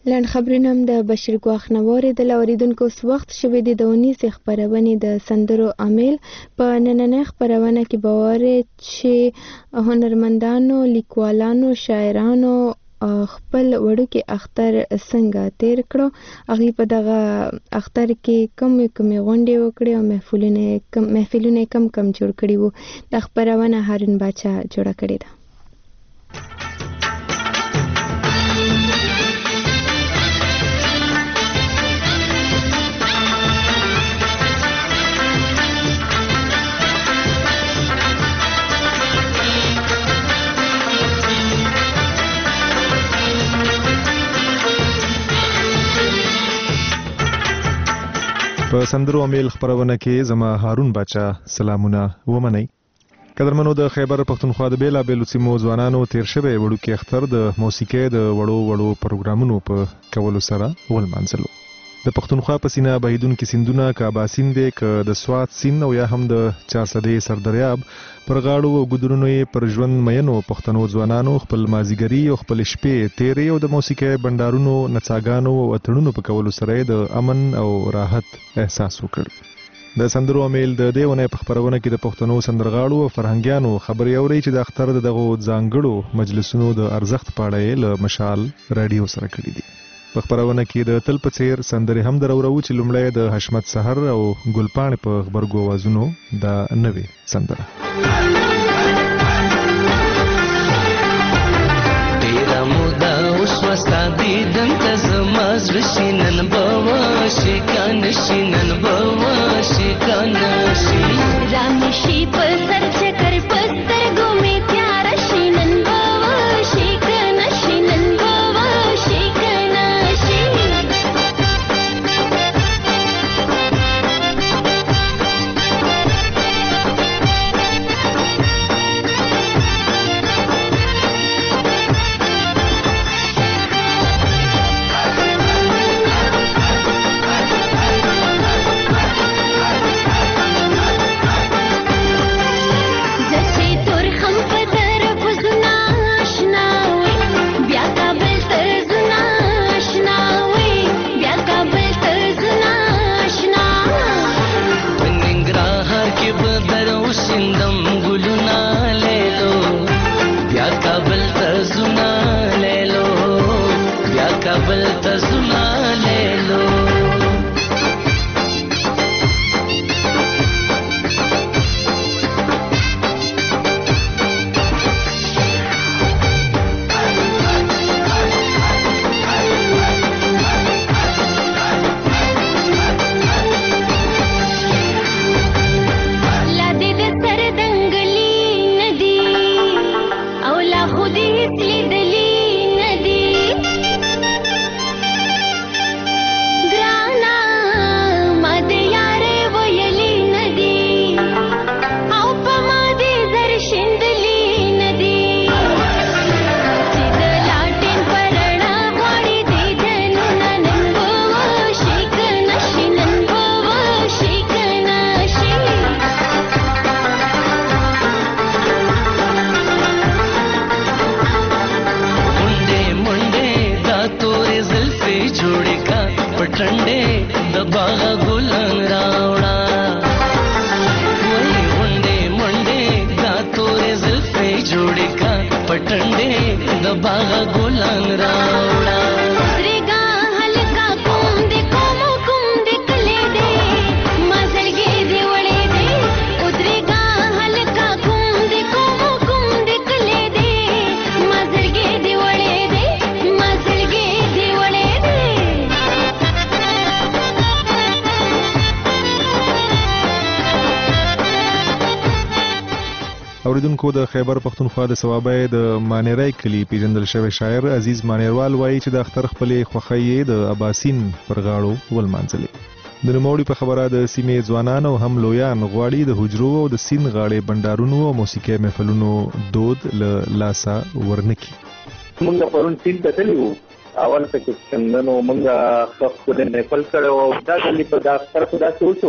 لاند خبرونه هم د بشیر ګواخ نواري د اوریدونکو وخت شوې د 19 خبرونه د سندرو عامل په نننۍ خبرونه کې باور چې هنرمندانو، لیکوالانو، شاعرانو خپل وړوکی اختر څنګه تیر کړو. هغه په دغه اختر کې کوم غونډې وکړې او محفلونه کم جوړ کړي وو. د خبرونه هارون باچا جوړه کړې ده. په سندرو عامل خبرونه کې زما هارون باچا سلامونه ومنئ. قدرمنو د خیبر پښتونخوا د بیلابېلو سیمو ځوانانو تیر شوی وړوکی اختر د موسیقۍ د وړو پروګرامونو په کولو سره ولمانځلو. د پښتونخوا په سینه بهیدونکي سیندونه که اباسین دی که د سوات سیند او یا هم د چارسدې سردریاب پر غاړو او ګودرونو یې پر ژوند مینو پښتنو ځوانانو خپل مازیګري او خپل شپې تیرې او د موسیقۍ بندارونو، نڅاګانو او اتړونو په کولو سره د امن او راحت احساس وکړ. د سندرو عامل د دې ونې په خبرونه کې د پښتنو سندرغاړو او فرهنګیانو خبرې اوري چې د اختر دغه ځانګړو مجلسونو د ارزښت په اړه له مشال رادیو سره کړي دي. په خبرونه کې د تل په څیر سندرې هم درورو چې لومړی د حشمت سحر او ګلپاڼې په خبرګو اوازونو دا نوې سندره. تیرا مودا اوس وستا دیدن ته زما زړه شي نن به وشي کنه شي نن به وشي کنه شي رام شي په سر چکر په سترګو مې تیار شي نن به وشي کنه شي نن به وشي اوریدونکو د خیبر پښتونخوا د صوابۍ د مانیرای کلی پیژندل شوی شاعر عزیز مانیروال وایي چې د اختر خپلې خوښۍ د اباسین پر غاړو ولمانځلې. د نوموړي په خبره د سیمې ځوانان او هم لویان غواړي د حجرو او د سیند غاړې بندارونو او موسیقۍ محفلونو دود له لاسه ورنکي. موږ پرون سیند ته تللي وو، اول پکې څنګه موږ خپل محفل کړی او دا کلي په دا اختر په داسې وشو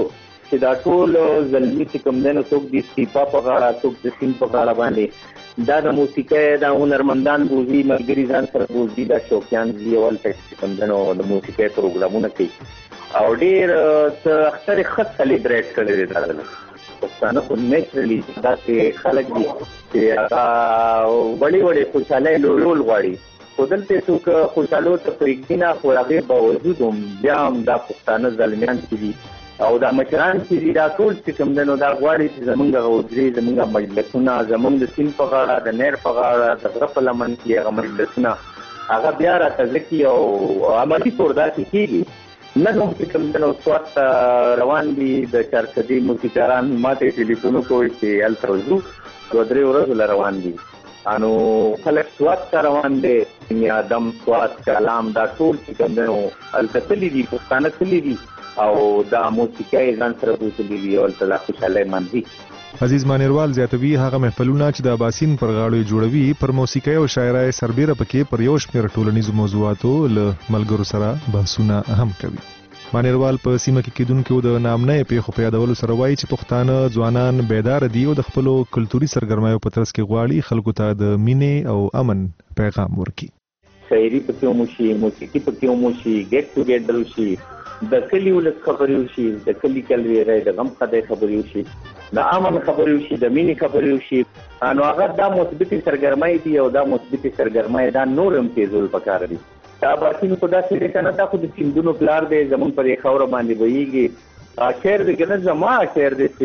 چې دا ټول زلمي چې کوم دی نو څوک د استیفا په غاړه څوک د سیند په غاړه باندې دا د موسیقۍ دا هنرمندان بوزي ملګري ځان سره بوزي دا شوقیان دي ولته چې کوم دی نو د موسیقۍ پروګرامونه کوي او ډېر اختر خط سلیبریټ کړی دی دا پښتانه خو نیچرلی داسې خلک دي چې هغه وړې خوشحالۍ لولول غواړي خو دلته څوک خوشحالو ته پرېږدي نه خو هغې باوجود هم بیا هم دا پښتانه زلمیان چې دي او دا مشران چې دي دا ټول چې کوم دی نو دا غواړي چې زمونږ هغه حجرې زمونږ مجلسونه زمونږ د سیند په غاړه د نهر په غاړه د غره په لمن کې هغه مجلسونه هغه بیا راتازه کړي او عملي طور داسې کېږي نه هم چې کوم دی نو سوات ته روان دي د چارسدي موسیقاران ما ته ټلیفون وکړي چې هلته ورځو 2-3 ورځو له روان دي انو خلک سوات ته روان دي ادم سوات کلام دا ټول چې کوم دی نو هلته تللي دي پښتانه تللي دي او دا موسیقۍ ځان سره بوتلي وي او هلته لا خوشحالۍ مانځي. عزیز مانیروال زیاتوي هغه محفلونه چې د اباسین پر غاړو جوړوي پر موسیقۍ او شاعرۍ سربیره پکې پر یو شمېر ټولنیزو موضوعاتو له ملګرو سره بحثونه هم کوي. مانیروال په سیمه کې کېدونکو د نامنۍ پیښو په یادولو سره وایي چې پښتانه ځوانان بیدار دي او د خپلو کلتوري سرګرمیو په ترڅ کې غواړي خلکو ته د مینې او امن پیغام ورکړي. شاعري پکې وموشي موسیقي پکې وموشي ګیټ ټوګیدر وشي د کلي ولس خبرې وشي د کلي کلویری د غم خدای خبرې وشي د امن خبرې وشي د مینې خبرې وشي نو هغه دا مثبتې سرګرمۍ دي او دا مثبتې سرګرمۍ دا نور هم تیزول پکار دي دا اباسین خو داسې دی که نه دا خو د سیندونو پلار دی زمونږ پر یې خاوره باندې بهیږي شعر دی که نه زما شعر دی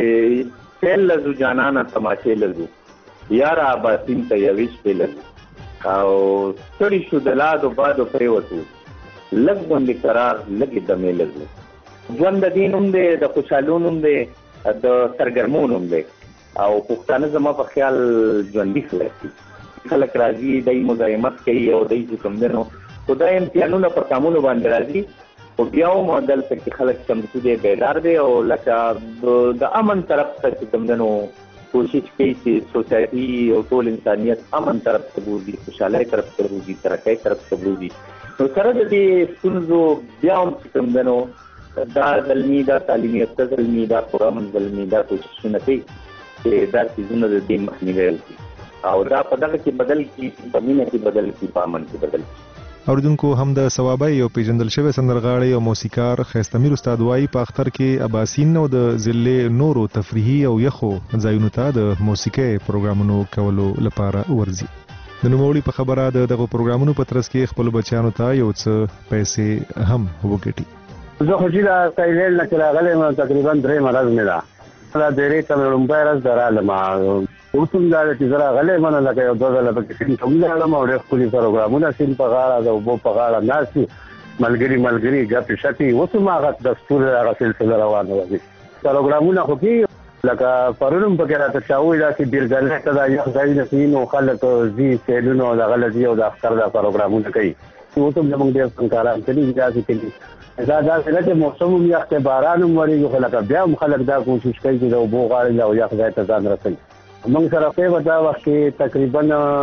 چې سیل لزو جانانه تماشې لزو یاره اباسین ته یوې شپې لزو او ستړي شو د لادو بادو پرېوتو لږ غوندې قرار لږې دمې لږ ژوند د دین هم دی د خوشحالو نوم دی د سرګرمو نوم دی او پښتانه زما په خیال ژوندي خلک دي خلک راځي دی مزاحمت کوي او دی چې کوم دی نو خو دا امتحانونه په کامونو باندې راځي خو بیا هم دلته کې خلک چمتو دی بیدار دی او لکه د امن طرف ته چې کوم دی نو کوشش کوي چې سوسایټي او ټول انسانیت امن طرف ته بوځي خوشحالۍ طرف ته بوځي ترقۍ طرف ته بوځي نو سره د دې ستونزو بیا هم چې کوم دی نو دا زلمي دا تعلیمي یافته زلمي دا پرامن زلمي دا کوششونه کوي چې دا څیزونه د دې مخنیوی وکړي او دا په دغه کې بدل کړي په مینه کې بدل کړي په امن کې بدل کړي. اوریدونکو هم د ثوابۍ او پیژندل شوی سندرغاړی او موسیقار ښایسته میر استاد وایي په اختر کې اباسین او د ضلع نورو تفریحي او یخو ځایونو ته د موسیقۍ پروګرامونو کولو لپاره ورځي. د نوموړي په خبره دغه پروګرامونو په ترڅ کې خپل بچیانو ته یو څه پیسې هم وګټي. زه خو چې دا تایلنډ نه چې راغلی یم تقریبا 3 ورځې مې ده دا ډېرې ته مې لومړی ورځ درالم اوس هم دا چې زه راغلی یم نو لکه یو 2 ځله پکې سیند ته ولاړم او ډېر ښکلي پروګرامونه سیند په غاړه د اوبو په غاړه ناست وي ملګري ګپې شپې اوس هم هغه دستور هغه سلسله روانه وي پروګرامونه خو کې لکه پرون هم پکې راته چا وویل داسې بیرګلۍ ته دا یخ ځایونه چې نو خلک ځي سیلونه او دغه له ځي او د اختر دا پروګرامونه کوي اوس هم زموږ ډېر فنکاران کلي داسې کوي دا داسې نه چې موسم هم یخ دی باران هم ورېږي خو لکه بیا هم خلک دا کوشش کوي چې د اوبو غاړې له او یخ ځای ته ځان رسوي موږ سره خو به دا وخت کې تقریبا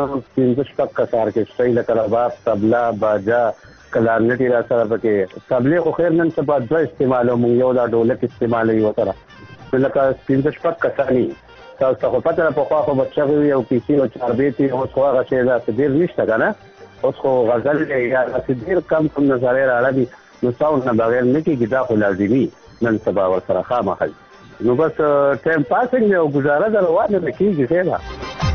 15 کسار کې شته لکه رباب طبله باجا کلارنټ را سره پکې طبلې خو خیر نن سبا 2 استعمالو موږ یو دا ډولک استعمالوي ورسره لکه 15 کسانی تاسو خو پته په خوا خو بچو یو پیسي او چاربېتي اوس خو هغه شی دا ډېر نشته که نه اوس خو غزل یا ډېر کم نظرې راړه نو ساوند نه بغیر نه کېږي دا خو لازمي نن سبا ورسره خامخا نو بس ټایم پاسینګ دی او ګزاره ده روانه نه کېږي ښه ده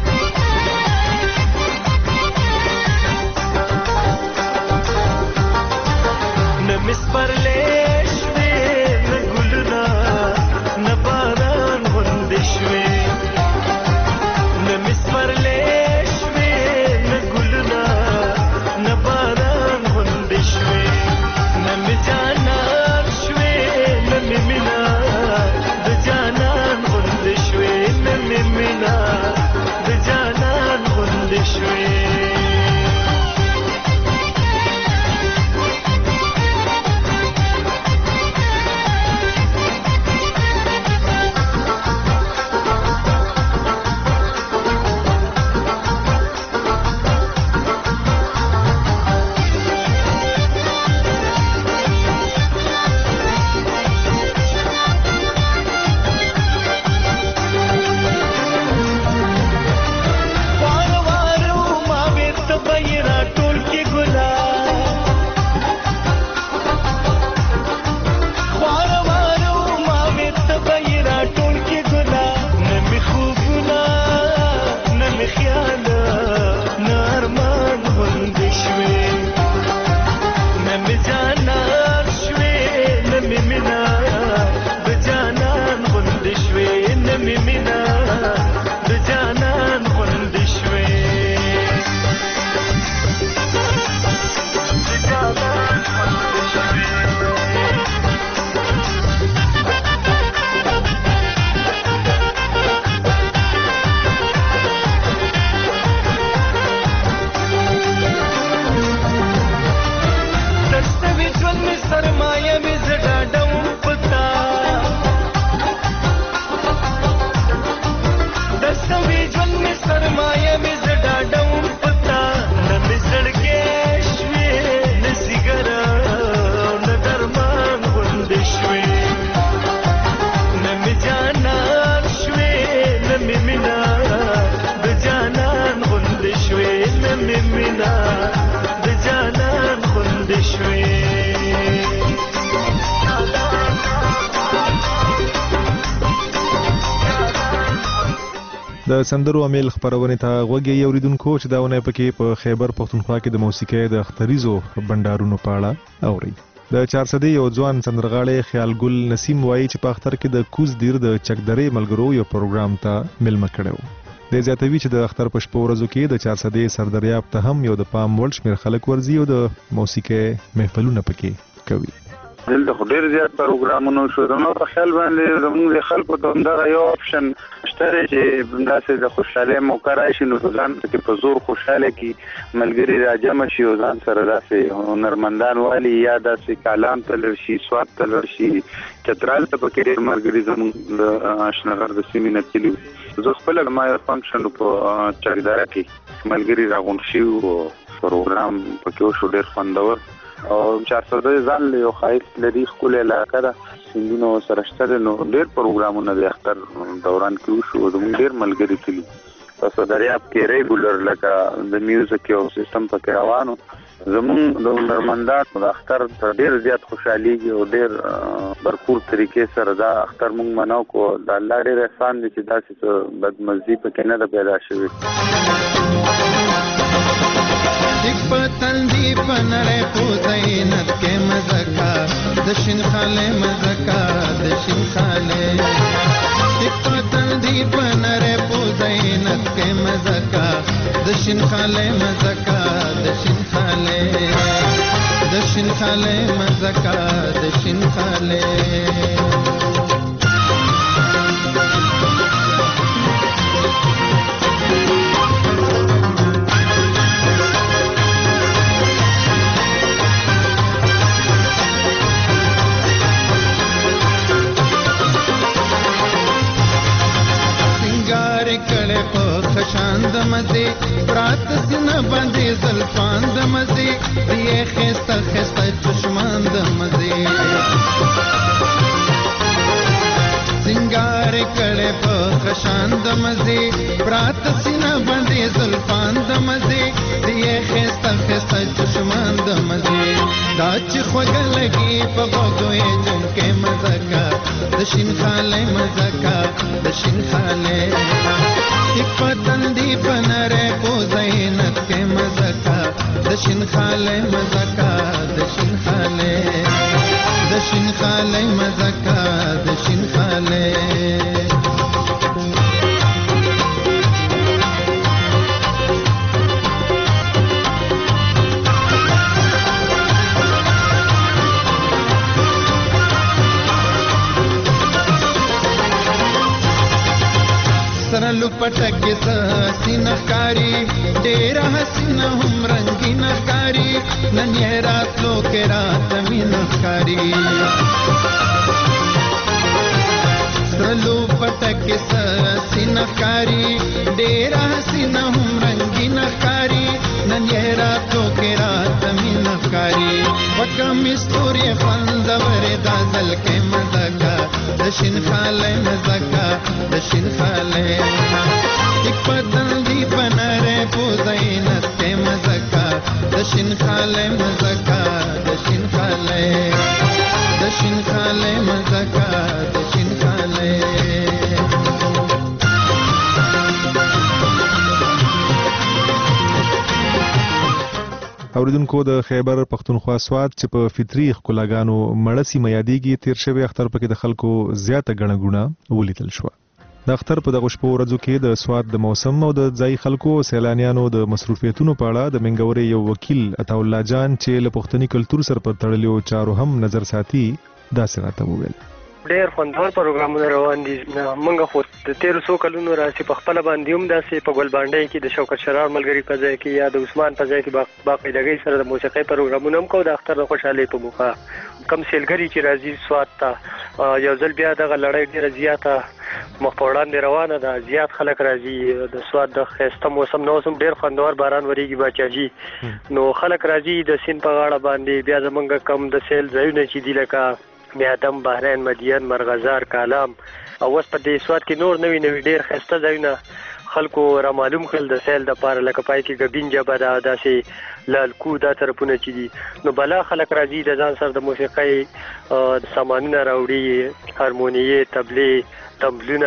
نه مې سپرلی شوې نه ګلونه نه باران غوندې شوې نه مې سپرلی شوې نه ګلونه نه باران غوندې شوې نه مې جانان شوې نه مې مینا د جانان غوندې شوې نه مې مینا د سندرو امیل خبرونه ته غوږی اوریدونکو چې داونه پکې په خیبر پختونخوا کې د موسیقۍ د اختریزو بندارونو په اړه اوري. د 400 یو ځوان سندرغاړي خیال ګل نسیم وایي چې په اختر کې د کوز دیر د چکدرې ملګرو یو پروګرام ته ملمه کړو. د زیاتوي چې د اختر په شپو ورځو کې د 400 سردریاب ته هم یو د پام وړ شمېر خلک ورځي او د موسیقۍ محفلونه پکې کوي. دلته ډېر زیات پروګرامونه شو. نو په خیال باندې زموږ د خلکو ته دا یو اپشن شته چې داسې د خوشحالۍ موقع راشي نو ځان کې په زور خوشاله کې ملګري راجمع شي او ځان سره داسې هنرمندان والی یا داسې کالام تلل شي سواد تلل شي چترال ته پکې ډېر ملګري زموږ د اشنغر د سیمې نه تللي. زه خپله ما یو فنکشن په چکدره کې ملګري راغونډ شي او پروګرام پکې وشو ډېر خوندور او 400 ځان له یو ښایست لري ښکلې علاقه ده سیندونو سره شته نو ډېر پروګرامونه د اختر دوران کې وشو زموږ ډېر ملګري تللي. په دریاب کې ریګولر لکه د میوزیک یو سیستم پکې روانو زموږ د هنرمندانو د اختر ته ډېر زیات خوشحالېږي او ډېر برپور طریقې سره دا اختر موږ مناو کو. د الله ډېر احسان دی چې داسې څه بدمزي پکې نه ده پیدا شوې. एक पतल दी पनरे पुजैनत के मज़का दशिन खाले मज़का दशिन खाले एक पतल दी पनरे पुजैनत के मज़का दशिन खाले मज़का दशिन खाले दशिन खाले मज़का दशिन खाले خشاند مزه برات سینه باندې زلفان د مزه دی خسته خسته چشمان د مزه سنگار کړه په خشاند مزه برات سینه باندې زلفان د مزه دی خسته خسته چشمان د مزه دا چې خوګه لګي په وګوي جن کې مزکا د شین خاله مزکا د شین خاله एक पतन दी पनरे पुजैनत के मज़का दशिन खाले मज़का दशिन खाले दशिन खाले मज़का दशिन खाले सरलु पटक सीना कारी डेरा हसीना हम रंगीना कारी नन्हे रात लो के रात मीना कारी सरलु पटक सीना कारी डेरा हसीना हम रंगीना कारी नन्हे रात लो के रात मीना कारी वकम स्टोरी फंदवरे दाजल के मज़का दशिन खाले मज़का दशिन खाले एक पतल दी पनरे पुजैनत के मज़का दशिन खाले मज़का दशिन खाले दशिन खाले मज़का दशिन खाले اوریدونکو د خیبر پختونخوا سواد چې په فطري ښکلاګانو مړه سیمه یادېږي تیر شوی اختر پکې د خلکو زیاته ګڼه ګوڼه ولیدل شوه. د اختر په دغه شپو ورځو کې د سواد د موسم او د ځایي خلکو سیلانیانو د مصروفیتونو په اړه د منګورې یو وکیل عطاالله جان چې له پښتني کلتور سره په تړلیو چارو هم نظر ساتي داسې راته وویل. ډېر خوندور پروګرامونه روان دي. موږ خو د 1300 کلونو راځي په خپل باندې هم داسې په ګلبانډۍ کې د شوکت شرار ملګری په ځای کې یا د عثمان په ځای کې باقاعدګۍ سره د موسیقۍ پروګرامونه هم کوو د اختر د خوشحالۍ په موخه. کم سیلګري چې راځي سواد ته یو ځل بیا دغه لړۍ ډېره زیاته مخ په وړاندې روانه ده. زیات خلک راځي د سواد د ښایسته موسم نه اوس هم ډېر خوندور باران وریږي باچاجي نو خلک راځي د سیند په غاړه باندې. بیا زمونږ کم د سیل ځایونه چې دي لکه میادم بحرین مدین مرغزار کالام او اوس په دې سواد کې نور نوي نوي ډېر ښایسته ځایونه خلکو را معلوم کړل د سیل دپاره لکه پای کې ګبین جبه ده داسې لالکو دا طرفونه چې دي نو بلا خلک راځي د ځان سره د موسیقۍ سامانونه راوړي هارمونیې طبلې تمبلونه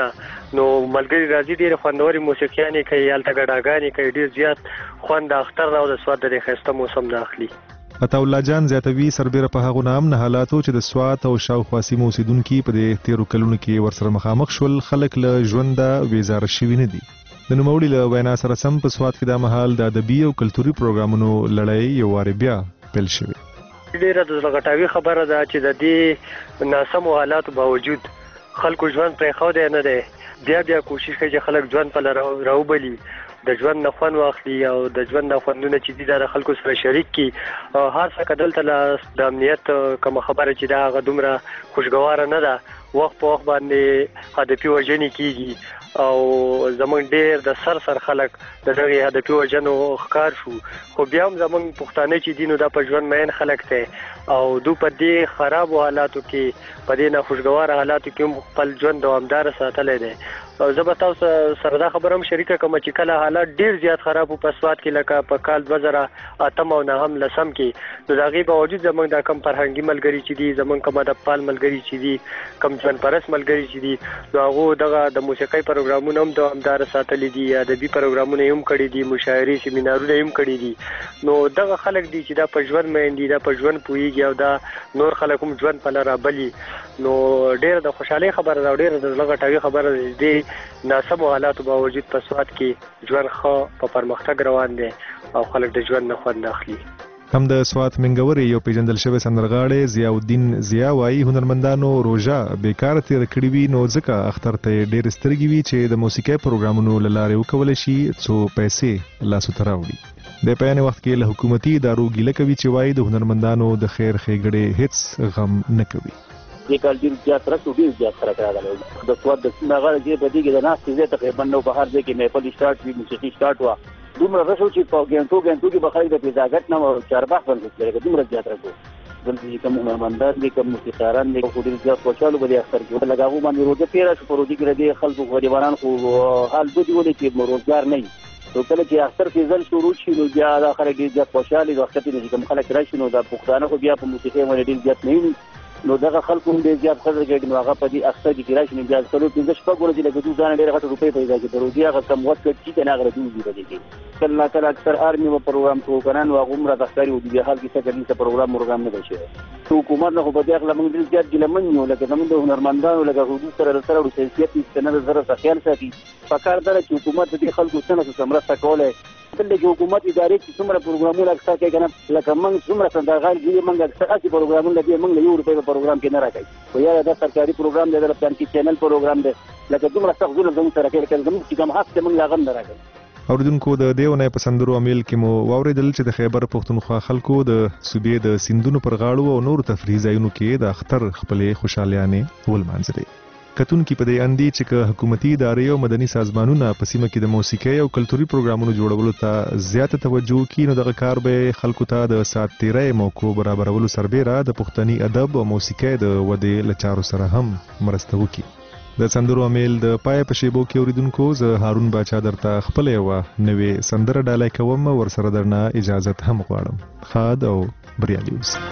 نو ملګری راځي ډېر خوندوري موسیقیانې کوي هلته ګډاګانې کوي ډېر زیات خوند د اختر او د سوات د ښایسته موسم نه اخلي. عطاالله جان زیاتوي سربیره په هغو نام نه حالاتو چې د سوات او شاوخوا سیمو اوسیدونکي په دې تیرو کلونو کې ورسره مخامخ شول خلک له ژونده بیزاره شوي نه دي. د نوموړي له وینا سره سم په سوات کې دا مهال د ادبي او کلتوري پروګرامونو لړۍ یو وارې بیا پیل شوې. ډېره د زړه غټاوي خبره ده چې د دې ناسمو حالاتو باوجود خلکو ژوند پرېښودی نه دی. بیا کوشش کوي چې خلک ژوند په راوبلي، د ژوند نه خوند واخلي او د ژوند نه خوندونه چې دي دا د خلکو سره شریک کړي. هر څه که دلته د امنیت کومه خبره چې دا هغه دومره خوشګواره نه ده. وخت په وخت باندې هدفي وژنې کېږي او زمونږ ډېر د سر خلک د دغې هدفي وژنو ښکار شو. خو بیا هم زمونږ پښتانه چې دي نو دا په ژوند مین خلک دی او دو په دې خرابو حالاتو کې په دې ناخوشګواره حالاتو کې هم خپل ژوند دوامداره ساتلی دی. زه به تاسو سره دا خبره هم شریکه کوم چې کله حالات ډېر زیات خراب په سوات کې لکه په کال 2008 او 9 کې نو د هغې باوجود زمونږ دا کم فرهنګي ملګري چې دي، زمونږ کم ادبپال ملګري چې دي، کم ژوند پرست ملګري چې دي، نو هغو دغه د موسیقۍ پروګرامونه هم دوامداره ساتلي دي، ادبي پروګرامونه یې هم کړي دي، مشاعرې سیمینارونه یې هم کړي دي. نو دغه خلک دي چې دا په ژوند مین دي، دا په ژوند پوهېږي او دا نور خلک هم ژوند په لاره بلي. نو ډېره د خوشحالۍ خبره ده او ډېره د زړه غټاوي خبره ده چې ناسمو حالاتو باوجود په سوات کې ژوند ښه په پرمختګ روان دی او خلک د ژوند نه خوند اخلي. هم د سوات منګورې یو پیژندل شوی سندرغاړی ضیاءالدین ضیا وایي هنرمندانو روژه بیکاره تېره کړې وي نو ځکه اختر ته یې ډېرې سترګې وي چې د موسیقۍ پروګرامونو له لارې وکولی شي څو پیسې لاسو ته راوړي. د په یعنې وخت کې له حکومتي ادارو ګیله کوي چې وایي د هنرمندانو د خیر ښېګړې هېڅ غم نه کوي. دې کال ډېر زیات سره شو، ډېر زیات سره راغلی د سوات د سیمې هغه ځای په دې کې د ناستې ځای تقریبا نو په هر ځای کې محفل سټارټ وي، موسیقي سټارټ وه. دومره رش و چې په ګنټو کې به خلک د پیزاګټ نه چارباغ بند کړی دومره زیات راشو. دلته چې کوم هنرمندان دي، کوم موسیقاران دي، خو ډېر زیات خوشحاله به دې اختر کې لږ هغو باندې روژه تېره شو. په روژه کې د دې خلکو غریبانان خو حال بدې ولې چې روزګار نه وي. نو کله چې اختر فیضل شروع شي نو بیا دا خلک ډېر زیات خوشحاله دي. اختر کې چې کوم خلک راشي نو دا پښتانه خو بیا په موسیقۍ باندې ډېر زیات نه وي نو دغه خلکو هم ډېر زیات قدر کوي. نو هغه په دې اختر کې راشي نو بیا څلور پنځه شپږ ورځې لکه دوی ځان ډېرې غټې روپۍ پیدا کړي. د روژې هغه کم وخت چې دی هغه دوی په دې کې کله ناکله اکثر آرمي به پروګرام کوو که نه نو هغه عمره د ښکاري و دې حال کې څه کوي څه پروګرام نه دی شوی. حکومت نه خو په دې هکله موږ ډېر زیات ګیلمن یو لکه زموږ د هنرمندانو لکه حدود سره له حیثیت چې نه د زره څخه خیال ساتي. پکار ده چې حکومت د دې خلکو څه نه څه مرسته کولی. دلته چې حکومت ادارې چې څومره پروګرامونه اکثر کوي که نه لکه موږ څومره سندرغاړي دي موږ اکثر هسې پروګرامونه دي موږ له 1 روپۍ په پروګرام کې نه راکوي. خو یا دا سرکاري پروګرام دی د پلان کې چینل پروګرام دی لکه دومره سخت ظلم زموږ سره کوي لکه زموږ چې کوم حق دی موږ له هغه هم نه راکوي. اوریدونکو د دې اونۍ په سندرو امیل کې مو واورېدل چې د خیبر پښتونخوا خلکو د صوبې د سیندونو پر غاړو او نورو تفریحي ځایونو کې د اختر خپلې خوشحالیانې ولمانځلې. کتونکي په دې اندي چې که حکومتي ادارې او مدني سازمانونه په سیمه کې د موسیقۍ او کلتوري پروګرامونو جوړولو ته زیاته توجه وکړي نو دغه کار به خلکو ته د ساعت تیرۍ موقعو برابرولو سربیره د پښتني ادب او موسیقۍ د ودې له چارو سره هم مرسته وکړي. د سندرو امیل د پای په شیبو کې اوریدونکو زه هارون باچا درته خپله یوه نوې سندره ډالۍ کوم ورسره درنه اجازت هم غواړم. ښاد او بریالي اوسئ.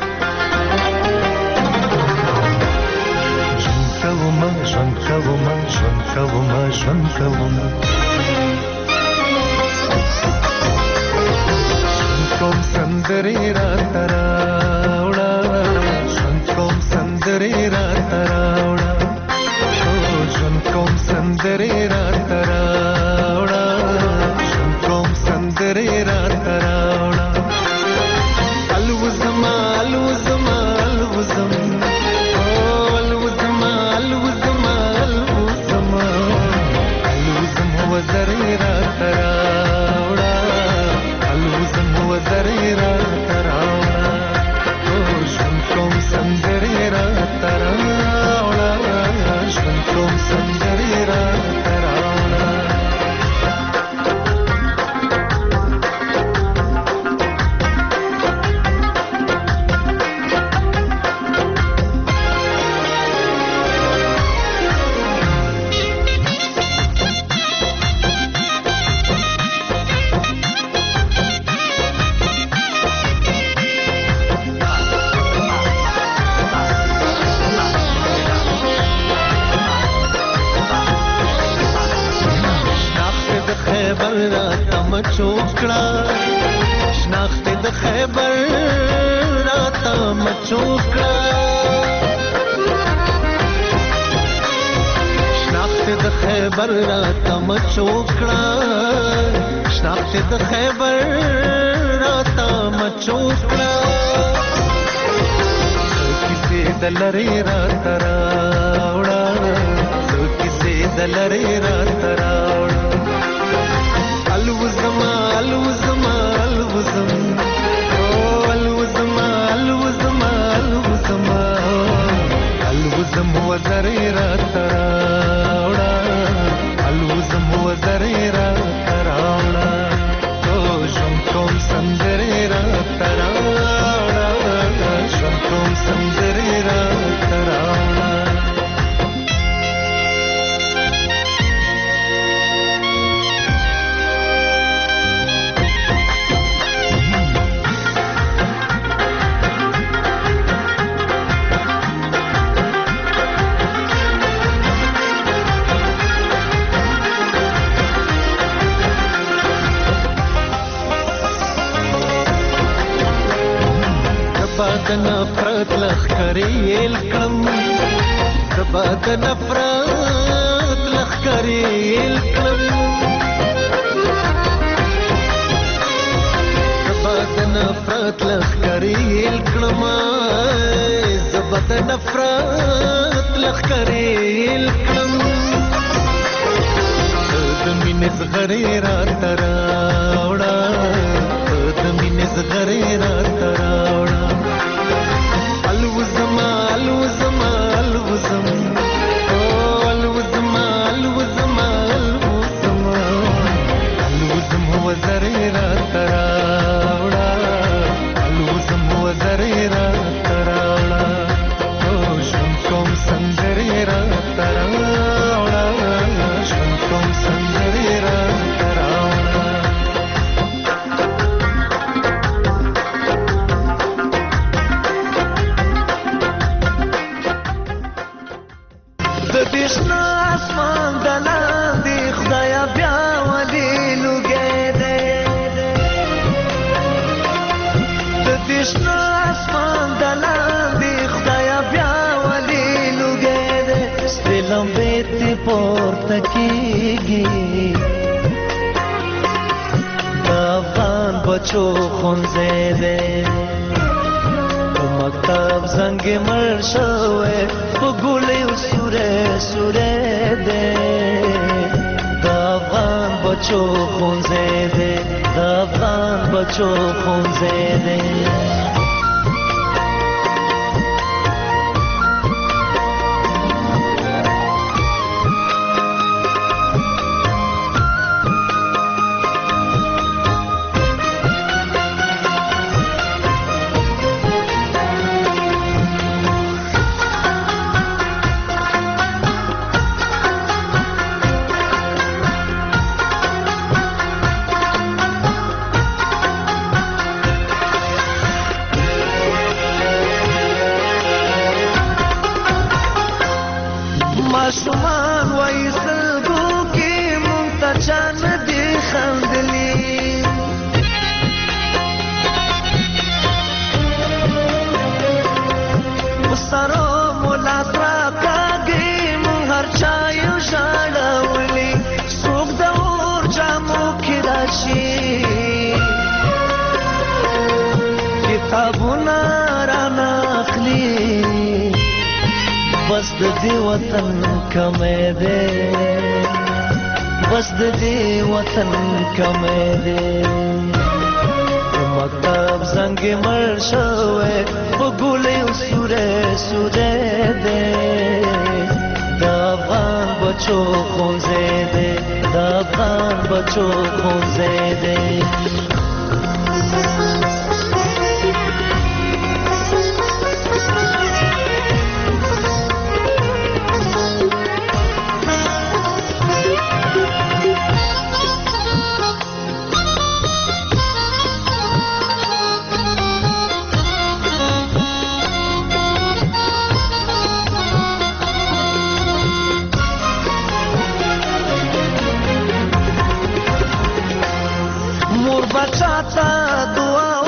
کوم سندرې راته راوړه ژوند کوم سندرې راته راوړه ژوند کوم سندرې راته راوړه ژوند کوم سندرې راته راوړه الوزما الوزما الوزم الوزما الوزما الوزما الوزم وزرې راته راوړه الوزم وزرې راته راوړه مچوکړه شناخت د خیبر راته مچوکړه شناخت د خیبر راته مچوکړه کیسې د لرې راته راوړه کیسې د لرې راته راوړه الوزما الوزما الوزم الوزما الوزما الوزما الوزم وزرې راته راوړه الوزم وزرې راته راوړه ژوند کوم سندرې راته راوړه ژوند کوم سندرې راته راوړه د نفرت لخکرې یل کړم دبا د نفرت لخکرې یل کړم دبا د نفرت لخکرې یل کړم دبا د نفرت لخکرې یل کړم د مینې زغرې راته راوړه د مینې زغرې راته راوړه الوزما الوزما الوزم الوزما الوزما الوزما الوزم وزرې راته راوړه الوزم وزرې راته راوړه ژوند کوم سندرې راته راوړه ژوند کوم سندرې راته راوړه دشنا اسمان دلاندې خدایا بیا ولې لوګې دې د دشنا اسمان دلاندې خدایا بیا ولې لوګې دې ستلم بیت پورته کېږي د افغان بچو خونځې دې مکتب زنګ مړ شوی په ګولې سورې سورې دې د افغان بچو خونځې دې د افغان بچو خونځې دې ماشومان وای سلګو کې مونږ ته چا نه دي خندلي وسره مولات راکاږي مونږ هر چا یو ژړولي څوک د اور جامو کې راشي کتابونه رانه اخلي بس د دې وطن کمې ده بس د دې وطن کمې ده مکتب زنګ مړ شوی په ګولې سورې سورې ده د افغان بچو خونځې ده د افغان بچو خونځې ده بچا تا دعا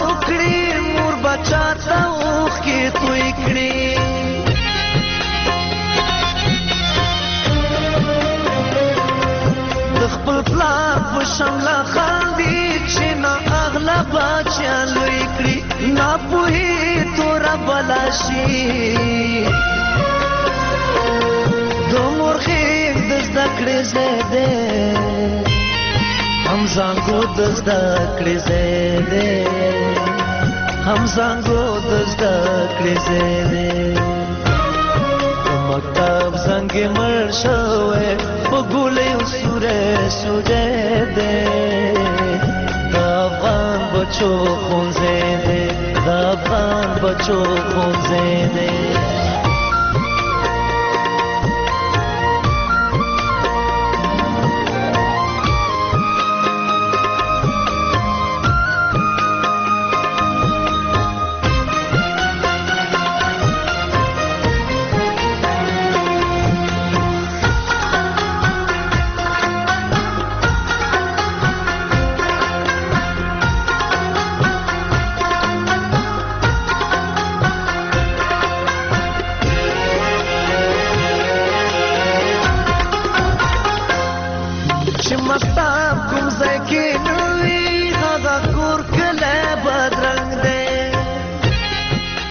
کړي د خپل پلار په شمله خاندي چې نه اغلا بچیان لوی کړي ناپوهي توره بلا شي د مورخین د زده کړې ځای دی هم زانګو د زده کړې ځای دی هم زانګو د زده کړې ځای دی مکتب زنګ مړ شوی په ګولۍ سوری سوری دی د افغان بچو ښوونځی دی د افغان بچو ښوونځی دی